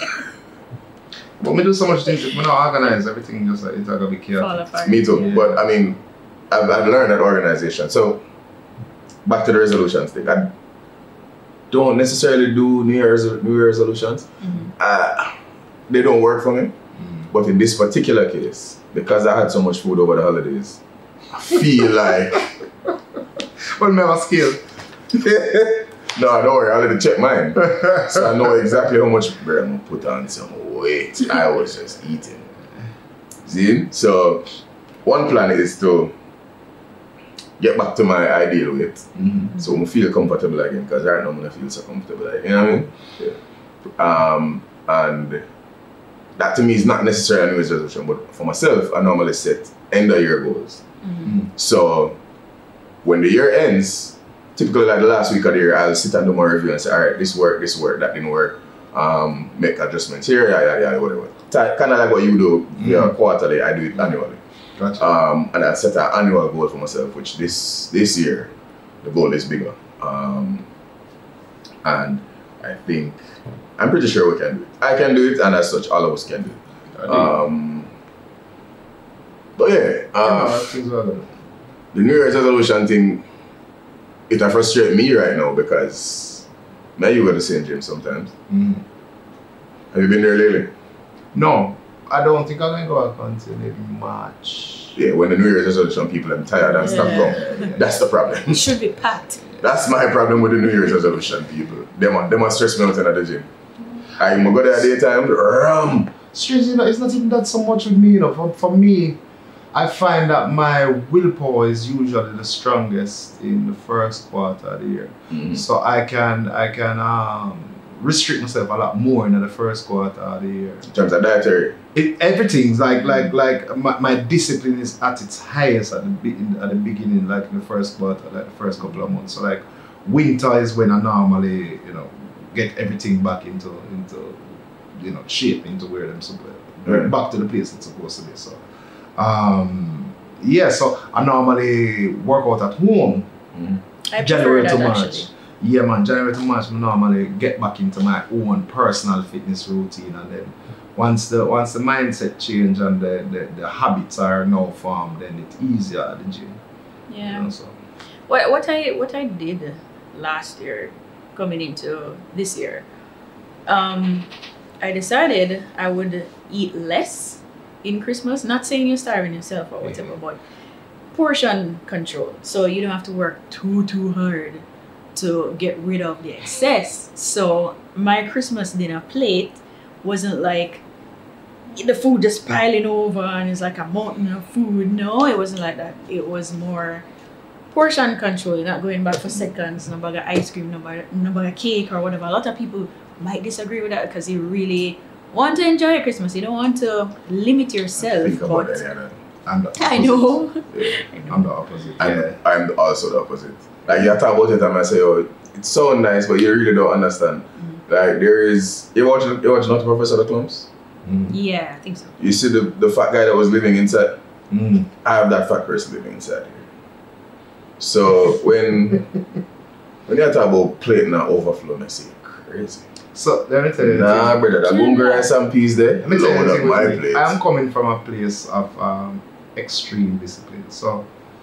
But we do so much things. We not organize everything. Just like it's gotta be chaotic. fall apart. Me too. Yeah. But I mean, I've learned that organization. So back to the resolutions thing. I don't necessarily do New Year resolutions. They don't work for me. But in this particular case, because I had so much food over the holidays, I feel like Well, me have a scale. no, don't worry, I'll let you check mine. So I know exactly how much bread I'm gonna put on some weight. I was just eating. See? So one plan is to get back to my ideal weight. So I feel comfortable again, because right now I'm gonna feel so comfortable. Like, you know what I mean? Yeah. And that to me is not necessarily a New Year's resolution, but for myself, I normally set end of year goals. So when the year ends, typically like the last week of the year, I'll sit and do my review and say, all right, this worked, that didn't work. Make adjustments here, whatever. Kind of like what you do quarterly, I do it annually. Gotcha. And I set an annual goal for myself, which this year the goal is bigger. And I think, I'm pretty sure we can do it. I can do it, and as such, all of us can do it. But the New Year's resolution thing, it frustrates me right now because now you go to St. James sometimes. Have you been there lately? No, I don't think I'm going to go back until maybe March. Yeah, when the New Year's resolution people are tired and stop going. Yeah. That's the problem. It should be packed. That's my problem with the New Year's resolution people. They must stress me out in the gym. I'm going to go there daytime, Strangely, it's not even that so much with me, For me, I find that my willpower is usually the strongest in the first quarter of the year. So I can restrict myself a lot more in the first quarter of the year. In terms of dietary? Everything's like my discipline is at its highest at the beginning, like in the first quarter, like the first couple of months. So like winter is when I normally, get everything back into shape, into where them back to the place it's supposed to be. So so I normally work out at home. January to March. Actually. Yeah, man, January to March, I normally get back into my own personal fitness routine, and then once the mindset change and the habits are now formed, then it's easier at the gym. Yeah. So. What I did last year, coming into this year, I decided I would eat less in Christmas. Not saying you're starving yourself or whatever, but portion control. So you don't have to work too hard to get rid of the excess. So my Christmas dinner plate wasn't like the food just piling over and it's like a mountain of food. No, it wasn't like that. It was more portion control. You're not going back for seconds, no bag of ice cream, no bag of cake or whatever. A lot of people might disagree with that because you really want to enjoy your Christmas. You don't want to limit yourself. I know. I'm the opposite. I'm also the opposite. Like you talk about it and I say, it's so nice, but you really don't understand. Like you watch Not the Professor of the Clumps? Yeah, I think so. You see the fat guy that was living inside? I have that fat person living inside here. So when you talk about plate and overflow, I say crazy. So let me tell you. Nah, brother, that bunga rice and peas there. Let me tell you my plate. I am coming from a place of extreme discipline. So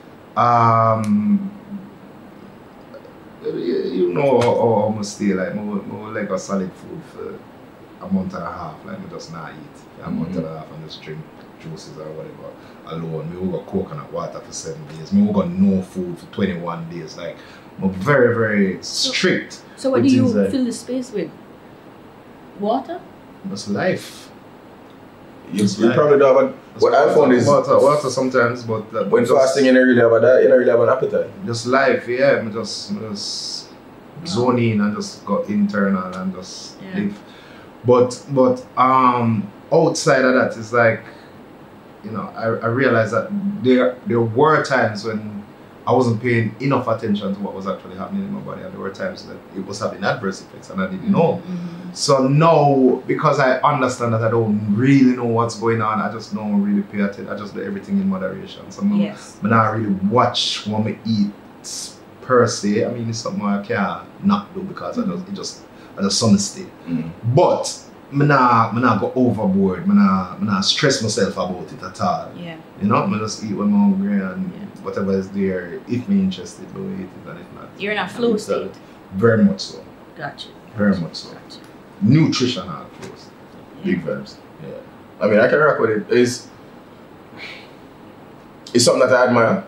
you know how I must stay, like more like a solid food for a month and a half, like I just not eat a month and a half and just drink juices or whatever alone. We will go coconut water for 7 days. We will go no food for 21 days. Like I'm very, very strict. So what do you fill the space with? Water? That's life. You probably don't have what I found is water sometimes, but when fasting you don't really have an appetite. Just life, yeah. I just zone in and just go internal and just live. But outside of that, it's like, I realized that there were times when I wasn't paying enough attention to what was actually happening in my body, and there were times that it was having adverse effects and I didn't know. So now, because I understand that I don't really know what's going on, I just don't really pay attention. I just do everything in moderation. So I not really watch what I eat per se. I mean, it's something I can't not do because I just something stay. But I not go overboard. I not stress myself about it at all. Yeah. I just eat when I'm hungry and whatever is there. If I'm interested, do it. And if not, you're in a flow state. Very much so. Gotcha. Very much so. Gotcha. Nutritional flow state. Big verbs. Yeah. I mean, I can rock with it. It's something that I admire.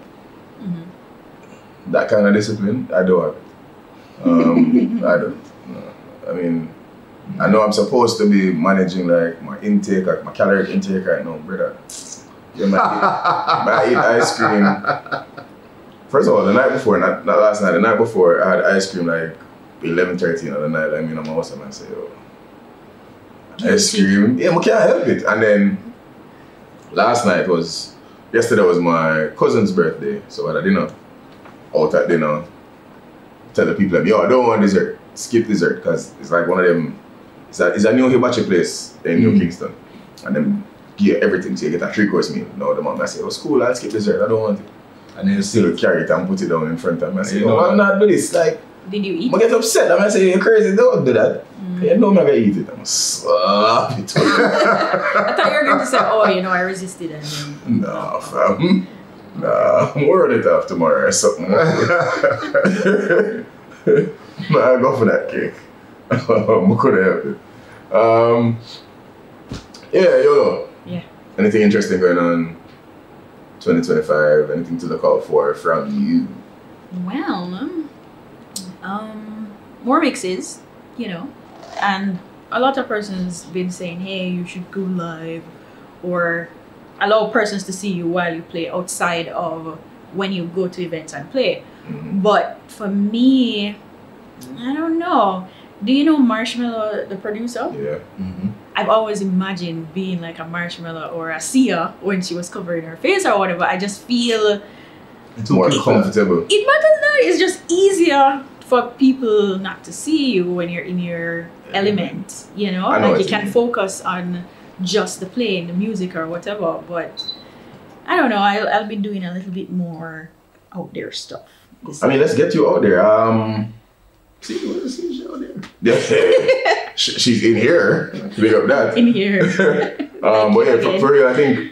That kind of discipline, I don't have it. I don't. No. I mean, I know I'm supposed to be managing like my intake, like my calorie intake right now, brother. You might eat ice cream. First of all, the night before, not last night, the night before, I had ice cream like 11:30 of the night. I mean, I'm house and I say, ice cream. Yeah, I can't help it. And then yesterday was my cousin's birthday, so I had dinner. Out at dinner, tell the people, I don't want dessert. Skip dessert because it's like one of them. It's a new hibachi place in New Kingston, and then get everything. So you get a 3-course meal. No, the mom I say, it's cool. I'll skip dessert. I don't want it. And then you Still see, carry it and put it down in front of me. I say, You no, know I'm not do this. Like, Did you eat? I get upset. I'm gonna say, you're crazy, don't do that. You know I'm not gonna eat it. I'm gonna slap it. I thought you were going to say, oh, you know, I resisted. And then, Nah, fam. Nah, I'm worried it off tomorrow or something. Nah, I go for that cake. I couldn't help it. Yeah, YOLO. yeah. Anything interesting going on 2025? Anything to look out for from you? Well, more mixes, you know, and a lot of persons been saying, hey, you should go live or allow persons to see you while you play outside of when you go to events and play. But for me, I don't know. Do you know Marshmello, the producer? Yeah. I've always imagined being like a Marshmello or a Sia when she was covering her face or whatever. I just feel it's More okay for that. comfortable. it matters now. It's just easier for people not to see you when you're in your element, you know? I know Like what you you can mean. focus on just the playing, the music or whatever. But I don't know. I'll be doing a little bit more out there stuff. This I mean, let's get you out there. See, what is she out there? Yeah. She's in here. Big up that. in here. But yeah, again. for real, I think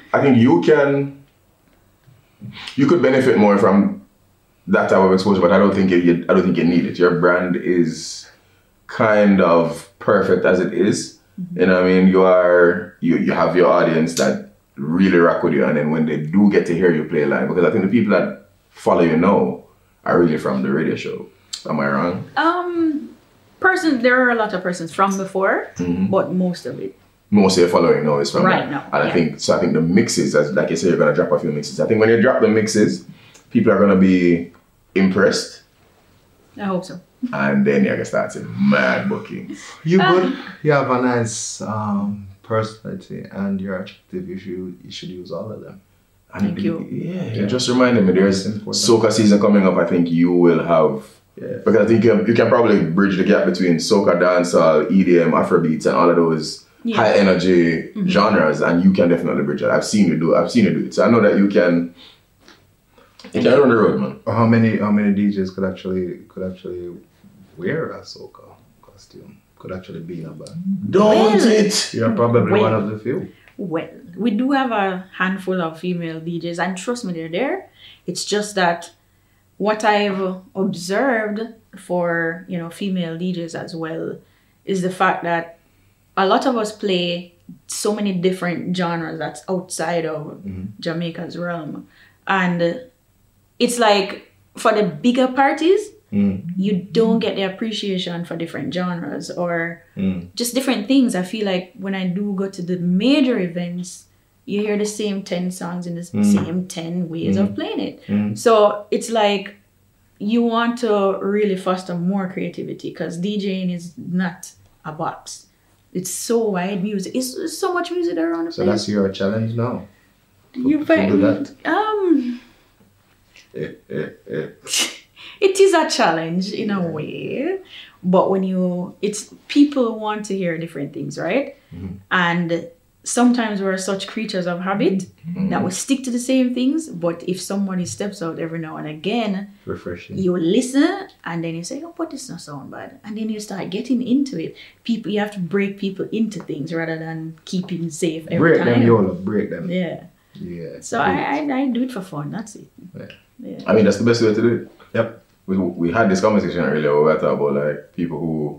you could benefit more from that type of exposure, but I don't think you need it. Your brand is kind of perfect as it is. You know what I mean? You have your audience that really rock with you, and then when they do get to hear you play live, because I think the people that follow you now are really from the radio show. Am I wrong? There are a lot of persons from before, but most of it. Most of your following now is from Right that. now, And yeah. I think the mixes, as like you say, you're gonna drop a few mixes. I think when you drop the mixes, people are gonna be impressed, I hope so. and then you're gonna start seeing mad booking. You good? You have a nice personality and you're attractive. You should use all of them. And Thank you. Yeah, you just reminded me. There's Important. soca season coming up. I think you will have. Yeah. Because I think you can probably bridge the gap between soca, dancehall, EDM, Afrobeats, and all of those Yeah. high energy genres, and you can definitely bridge that. I've seen you do it. So I know that you can. You can run the road, man. How many DJs could actually wear a soca costume? Could actually be in a band. Don't Well, it? You're probably Well- one of the few. Well, we do have a handful of female DJs, and trust me, they're there. It's just that what I've observed for female DJs as well is the fact that a lot of us play so many different genres that's outside of Jamaica's realm, and it's like for the bigger parties, you don't get the appreciation for different genres or just different things. I feel like when I do go to the major events, you hear the same 10 songs in the same 10 ways of playing it. So it's like you want to really foster more creativity because DJing is not a box. It's so wide music. It's so much music around the So place. that's your challenge now. You to do that. It is a challenge in a way, but when people want to hear different things, right? And sometimes we're such creatures of habit that we stick to the same things, but if somebody steps out every now and again, Refreshing. you listen and then you say, oh, but this not sound bad. And then you start getting into it. You have to break people into things rather than keeping safe every Break time. them, YOLO. Break them. Yeah. Yeah. So I do it for fun. That's it. Yeah. Yeah. I mean, that's the best way to do it. Yep. We had this conversation earlier where we were talking about like people who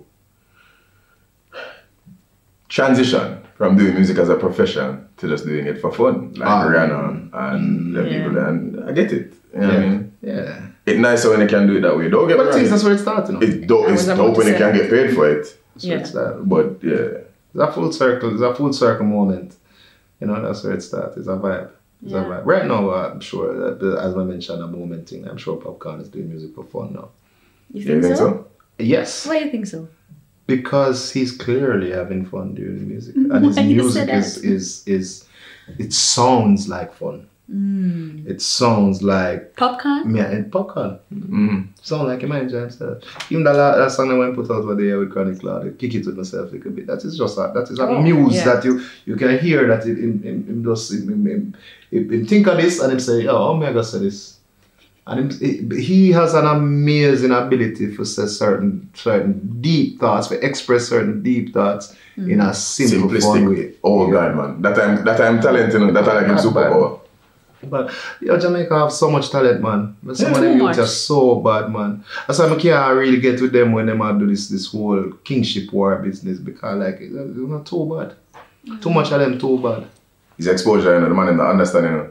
transition from doing music as a profession to just doing it for fun, like Rihanna and the people there. And I get it. You know what I mean? Yeah. It's nicer when they can do it that way. Don't get me But wrong. that's where it started. No? It's dope. I It's was about dope to when they say. can get paid for it. That's where Yeah. it started. But yeah, It's a full circle. It's a full circle moment. That's where it starts. It's a vibe. It's a Yeah. vibe. Right now, I'm sure that as I mentioned, a moment thing. I'm sure Popcorn is doing music for fun now. You you think so? Yes, Why do you think so? because he's clearly having fun doing the music, and his Why you music say is it sounds like fun. It sounds like Popcorn? yeah, and Popcorn. Mm-hmm. Sound like him enjoy himself. Even that song I went put out with the with Chronic Cloud, kick it with myself a little bit. That is just a muse yeah. that you can hear that him think of this and him say, oh, Omega said this. And he has an amazing ability to say certain deep thoughts, to express certain deep thoughts in a simple, fun way. Oh God, man. That I'm talented, you know, that I like superpower. But Jamaica have so much talent, man. But some of them youths are so bad, man. That's why I can't really get with them when they do this whole kingship war business, because like it's not too bad. Too much of them too bad. It's exposure, you know, the man in the understanding, you know.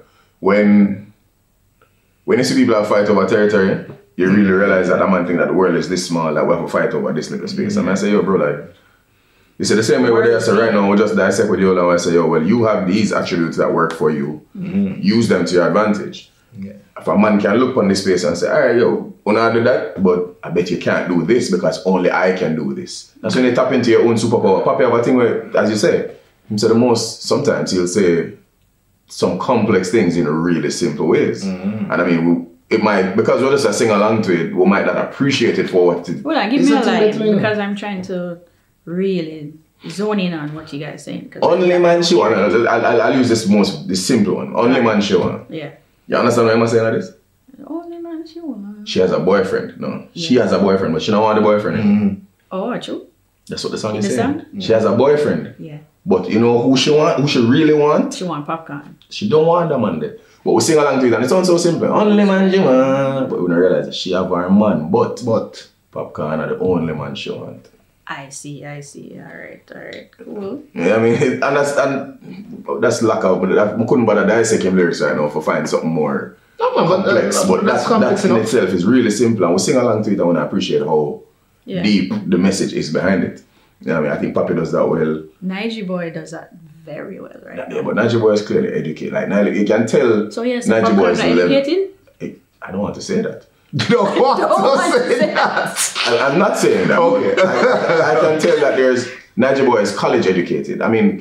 When you see people that fight over territory, you really realize that man think that the world is this small, that we have to fight over this little space. And I say, yo, bro, like, you say the same way where they say right now, we just dissect with you and I say, yo, well, you have these attributes that work for you. Use them to your advantage. Yeah. If a man can look on this space and say, all right, yo, I want to do that, but I bet you can't do this because only I can do this. That's when you tap into your own superpower. Papi have a thing where, as you say, sometimes he'll say some complex things in really simple ways. And I mean, it might, because we're just sing along to it, we might not appreciate it for what it is. Well, give me a line, because I'm trying to really zone in on what you guys saying. Only man she want. I'll use this simple one. Only man she want. Yeah. You understand what I'm saying like this? Only man she want. She has a boyfriend. No. Yeah. She has a boyfriend, but she don't want a boyfriend. Oh, true. That's what the song is saying. She has a boyfriend. Yeah. But you know who she want? Who she really want? She want popcorn. She don't want that man there. But we sing along to it and it sounds so simple. Only man she want. But we don't realize that she have her man. But popcorn are the only man she want. I see. Alright, cool. Yeah, I mean, and that's lack of, but I couldn't bother dissect him lyrics right now for finding something more complex. But that in itself is really simple. And we sing along to it and we appreciate how deep the message is behind it. You know what I mean? I think Papi does that well. Nige Boy does that very well, right? Yeah, but Nige Boy is clearly educated. Like, you can tell. So yes, Nige Boy is educated? I don't want to say that. You don't want to say that. I'm not saying that. Okay. I can tell that Nige Boy is college educated. I mean,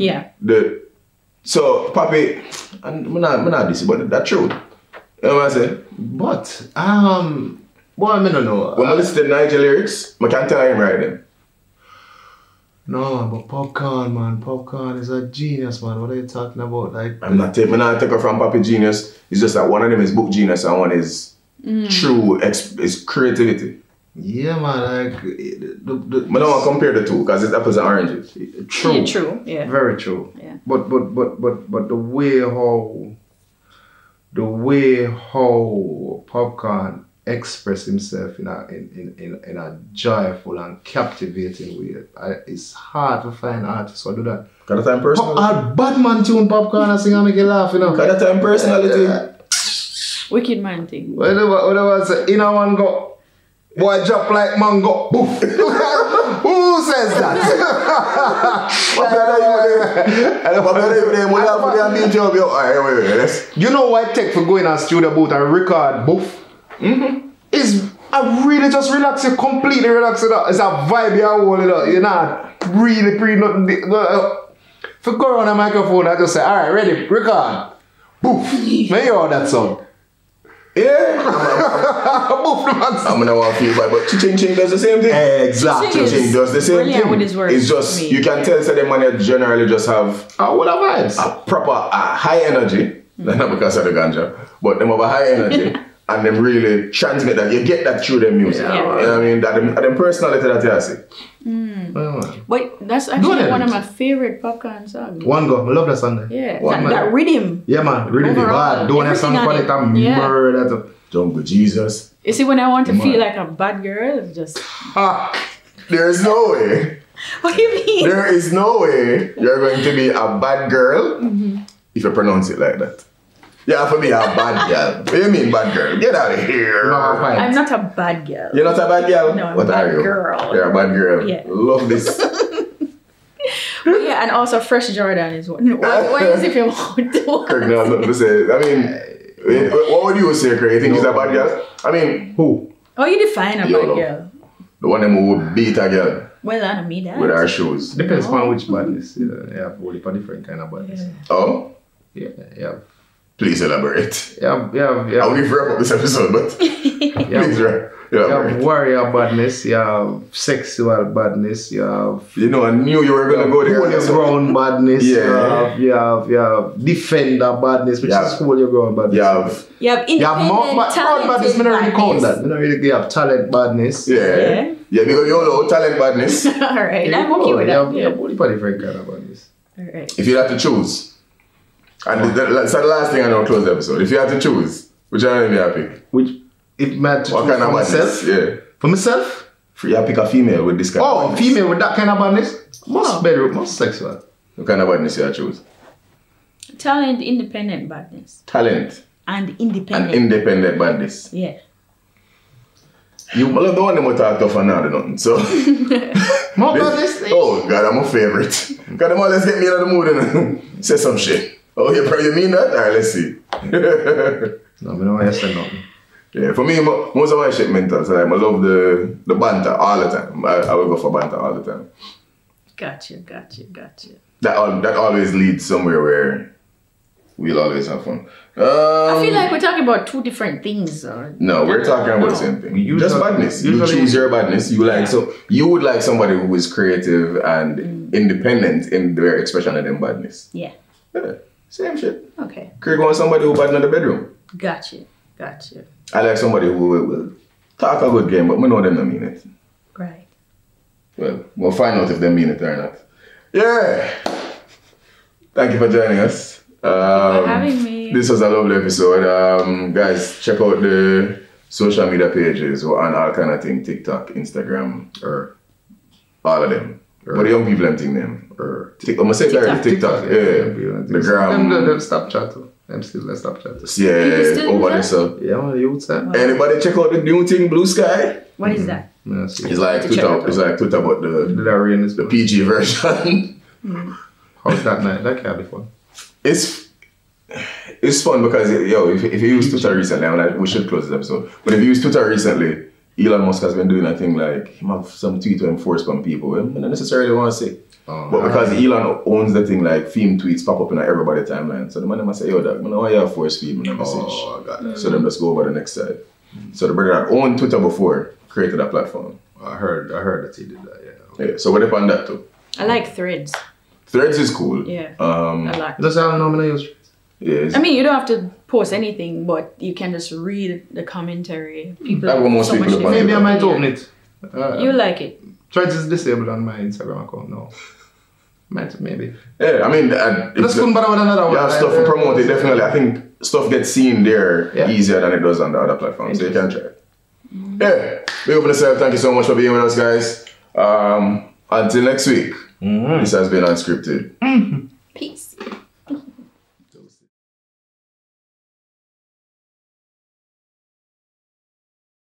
so Papi, I'm not this, but that's true. You know what I'm saying? But well, I don't know. When I listen to Nige lyrics, I can't tell him right then. No, but Popcorn, man. Popcorn is a genius, man. What are you talking about? Like, I'm not taking her from Papi genius. It's just that one of them is book genius and one is true is creativity. Yeah, man. Like, I don't want to compare the two because it's apples and oranges. True. Yeah, true. Yeah. Very true. Yeah. But the way how Popcorn express himself in a joyful and captivating way, it's hard to find artists who do that. Got that time personality? Batman tune Popcorn and sing and make you laugh, you know. Got that time personality? Wicked man thing. What was it? In a one go, boy drop like mango. Boof. Who says that? You know what it take for going on studio booth and record boof? Is I really just relax you, completely relax it up. It's a vibe you hold it up. You're not really pre nothing. If you go on a microphone, I just say, alright, ready, record. Boof. May you all that song. Yeah. I'm gonna want to feel bad, but Ching Ching does the same thing. Exactly. Ching does the same thing. With his words, it's just you can tell that the man generally just have what are vibes? A proper high energy. Not because of the ganja, but them have a high energy and them really transmit that. You get that through their music. Yeah. You know what I mean? That them personality that you see. But that's actually one of my favorite Popcorn songs. One go, I love that song there. Yeah, that rhythm. Yeah, man, rhythm. Don't have song for it and murder that. Jungle Jesus. You see, when I want to feel like a bad girl, it's just. There's no way. What do you mean? There is no way you're going to be a bad girl if you pronounce it like that. You have to be a bad girl. What do you mean bad girl? Get out of here. I'm not a bad girl. You're not a bad girl? No, I'm a bad girl. You're a bad girl. Yeah. Love this. But yeah, and also Fresh Jordan is one. Why is it you want to? Craig, no, nothing to say. I mean, what would you say, Craig? You think he's a bad girl? I mean, who? Oh, you define a bad girl. The one who would beat a girl. Well, I don't mean that. With our shoes. Depends on which badness. You have only a different kind of badness. Yeah. Oh? Yeah. Please elaborate. Yeah. I will give wrap up this episode, but please, right? You have warrior badness, you have sexual badness, you have You know, I knew you were gonna go there. hold your ground badness, Yeah. you have defender badness, which is hold your ground badness. You have You have You have independent, more talented badness, I don't really count that. badness. I don't really have talent badness. yeah. Because you know talent badness. Alright, I'm okay with You that. have Yeah. only different kind of badness. Alright. If you had to choose, and that's the last thing I know close the episode. If you had to choose, which one would you pick? Which, if man, What kind of badness? myself, Yeah. for myself, You pick a female with this kind of oh, badness. female with that kind of badness, most better, most sexual. What kind of badness you choose? Talent, independent badness. Talent And and independent. independent badness. Yeah. You love the one that will talk tough and not do nothing. So, More badness. oh God, I'm a favorite. Because them all let's get me out of the mood and say some shit. Oh, you mean that? Alright, let's see. No, I don't want to say nothing. Yeah, for me, most of my shit mental. So like, I love the banter all the time. I will go for banter all the time. Gotcha. That always leads somewhere where we'll always have fun. I feel like we're talking about two different things. No, we're talking about the same thing. Usually- Just badness. You usually- choose your badness. You would like somebody who is creative and independent in their expression of them badness. Yeah. Yeah, same shit. Okay. Craig wants somebody who bad in the bedroom. Gotcha. I like somebody who will talk a good game, but we know them don't mean it. Right. Well, we'll find out if they mean it or not. Yeah. Thank you for joining us. for having me. This was a lovely episode. Guys, check out the social media pages on all kind of things, TikTok, Instagram, or all of them. What the young people them think them? Or I'm gonna say that TikTok. Yeah. The gram. Them Snapchat too. Them still the Snapchat. Yeah, still over use there. that? So. Yeah, on the youth side. Anybody check out the new thing, Blue Sky? What is that? Yeah, see. It's like To check Twitter. it out. It's like Twitter, but Did I rain this the PG version. How's that night? That can't be fun. It's fun because if you use Twitter recently, we should close this episode. But if you use Twitter recently, Elon Musk has been doing a thing like he have some tweet to enforce from people. I don't necessarily want to say. But because Elon owns the thing, like theme tweets pop up in everybody's timeline. So the man must say, yo, dog, I don't want you to force feed me a message. Oh, I got that. So them just go over the next side. So the brother that owned Twitter before created a platform. I heard that he did that. Yeah. Yeah. So what upon that too? I like Threads. Threads is cool. Yeah. I I like. That's how I know I use. Yeah. I mean, you don't have to post anything, but you can just read the commentary. People. That's what most people do. Maybe I might Yeah. open it. You like it. Threads is disabled on my Instagram account now. Maybe. Yeah, I mean, Let's go about another one. You have stuff to promote it, definitely. I think stuff gets seen there Yeah. easier than it does on the other platforms, so you can try it. Yeah, big up on yourself. Thank you so much for being with us, guys. Until next week, this has been Unscripted. Peace.